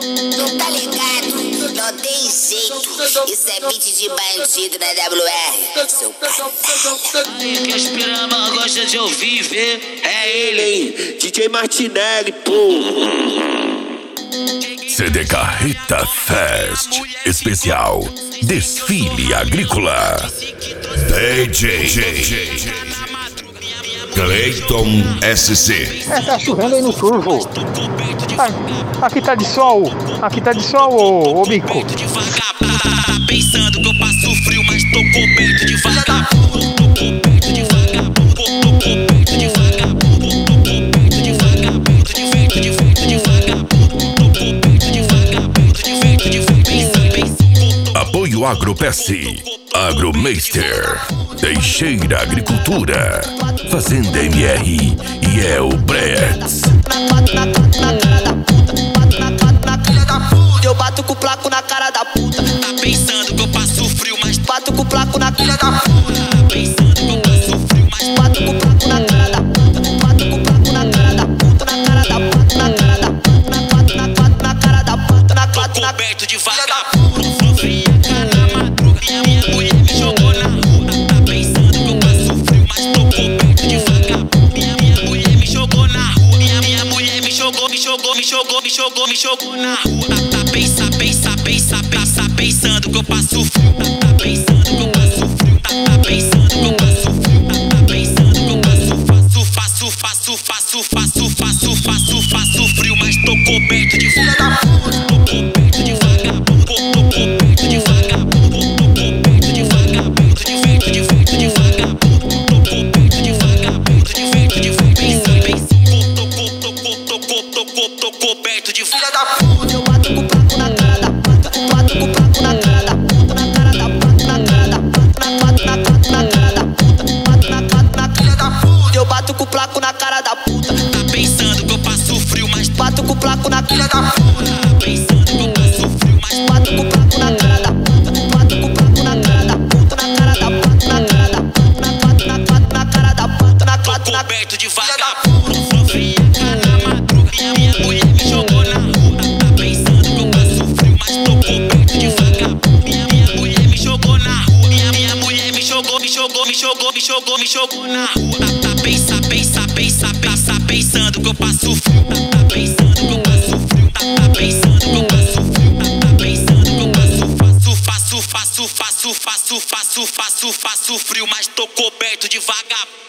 Tu tá ligado? Não tem jeito. Isso é beat de bandido na WR. Seu canalha. Aí que as piranha gosta de ouvir e ver. É ele, hein? DJ Martinelli, pô. CD Carreta Fest Especial Desfile Agrícola. DJ Cleiton SC. Tá chovendo aí no turvo. Aqui tá de sol. Aqui tá de sol, ô bico. Pensando que eu passo frio, mas tô coberto de vagabundo. Tô coberto de vagabundo. Tô coberto de vagabundo. Tô coberto de vagabundo. De vento, de vento, de vagabundo. Tô coberto de vagabundo. De vento, de vento. Apoio AgroPS, Agromeister, Teixeira Agricultura, Fazenda MR e El Brets. Eu bato com o placo na cara da puta. Tá pensando que eu passo frio, mas bato com o placo na filha da puta. Tá pensando que eu passo frio, mas bato com o placo na cara da puta. Bato com o placo na cara da puta. Na cara da puta, na cara da puta. Na cara da puta, na tô coberto de vagabundo. Sofri na madruga. Minha mulher me jogou na rua. Tá pensando que eu passo frio, mas tô coberto de vagabundo. Minha mulher me jogou na rua. Minha mulher me jogou na rua. Pensando que eu passo frio. Tá pensando que eu passo frio. Tá pensando que eu passo frio. Tá pensando que eu faço frio, mas tô coberto de vagabundo. Tô coberto de vagabundo. Tô coberto de vagabundo. Tô coberto de vagabundo. De vento, de vento, de vagabundo. Tô coberto de vagabundo. De vento, de vento. Tô coberto de vagabundo. Eu bato com o placo na cara da puta. Bato com o placo na cara da puta. Na cara da puta, na cara da puta. Na cara da puta. Bato na cara da puta. Eu bato com o placo na cara da puta. Tá pensando que eu passo frio, mas bato com o placo na filha da puta. Tá pensando que eu passo frio, mas bato com o placo na cara da puta. Bato com o placo na cara da puta. Na cara da puta, na cara da puta. Na cara da puta. tô coberto de vagabundo. Sofri na madruga. Minha mulher me jogou na rua. Tá pensando que eu passo frio, mas tô coberto de vagabundo. Minha mulher me jogou na rua. Minha mulher me jogou na rua. Tá pensando que eu passo frio. Tá pensando que eu passo frio. Tá pensando que eu passo frio. Tá pensando que eu faço frio, mas tô coberto de vagabundo.